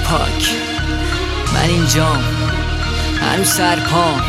توپاک. من اینجام هنوز سرپام،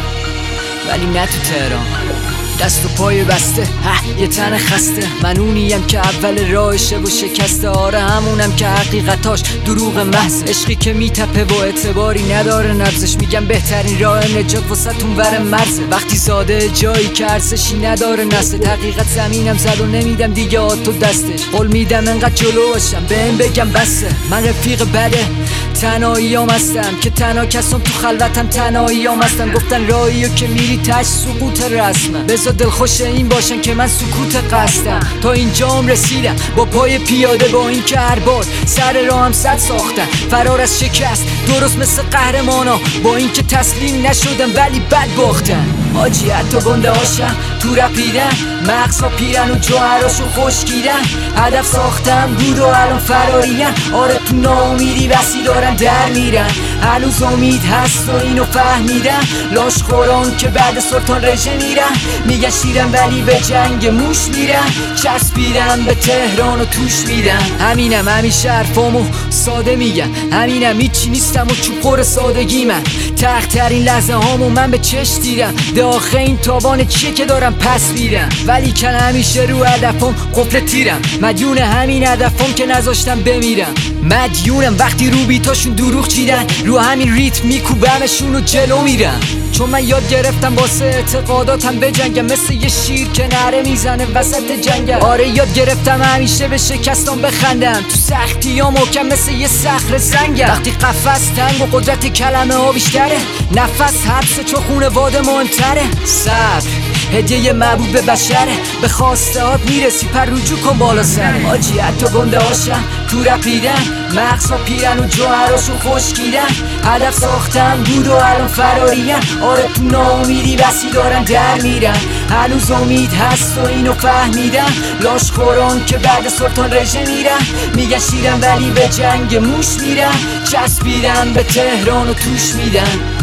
ولی نه تو تهران. دست و پای بسته، یه تن خسته. من اونیم که اول راهشه و شکسته. آره همونم که حقیقتاش دروغ محض. عشقی که میتپه و اعتباری نداره نبزش. میگم بهترین راه نجات واسه‌تون ور مرزه. وقتی زاده جایی که ارزشی نداره نسل. حقیقت زمینم زد و نمیدم دیگه آتو دستش. قول میدم انقدر جلو باشم بهم بگم بسه. من رفیق بده تنهاییام هستم، که تنها کسام تو خلوتم تنهاییام هستم. گفتن راهیو که میری تش سقوط رسمه. بذار دلخوش این باشن که من سکوت قصدم. تا اینجام رسیدم با پای پیاده، با این که هر بار سر راهم صد ساختم. فرار از شکست درست مثل قهرمانا، با این که تسلیم نشدم ولی بد باختم. حاجی حتی گنده هاشم تو رپیدن، مغزها پیرن و جوهراشو خشکیدن. هدف ساختم بود و الان فرارین. آره تو ناامیدی بسی دارن در میرن. هنوز امید هست و اینو فهمیدم. لاش خوران که بعد سلطان رژه میرن. میگن شیرم ولی به جنگ موش میرن. چسبیدم به تهران و توش میدن. همینم همیشه حرفامو ساده میگم. همینم هیچی نیستم و چوبخور سادگی من. تخترین لحظه هامو من به چش دیدم. داخل این تاوان چیه که دارم پس میرم، ولی کن همیشه رو هدفم قفل تیرم. مدیون همین هدفم که نذاشتم بمیرم. مدیونم وقتی رو بیتاشون دروغ چیدن. رو همین ریتم میکوبمشون و جلو میرم. چون من یاد گرفتم واسه اعتقاداتم بجنگم، مثل یه شیر که نره میزنه وسط جنگم. آره یاد گرفتم همیشه به شکستان بخندم. تو سختی ها محکم مثل یه صخره سنگم. وقتی قفس تنگ و قدرت کلمه ها بیشتره، نفس حبسه چون خونواده مهمتره. صبر هدیه محبوب به بشره، به خواسته هات میرسی پر رجوع کن بالا سر. حاجی حتی گنده هاشم تو رپیدن، مغزها پیرن و جوهراشو خشکیدن. هدف ساختم بود و الان فرارین. آره تو ناامیدی بسی دارن در میرن. هنوز امید هست و اینو فهمیدم. لاش خوران که بعد سلطان رژه میرن. میگن شیرم ولی به جنگ موش میرن. چسبیدم به تهران و توش میدن.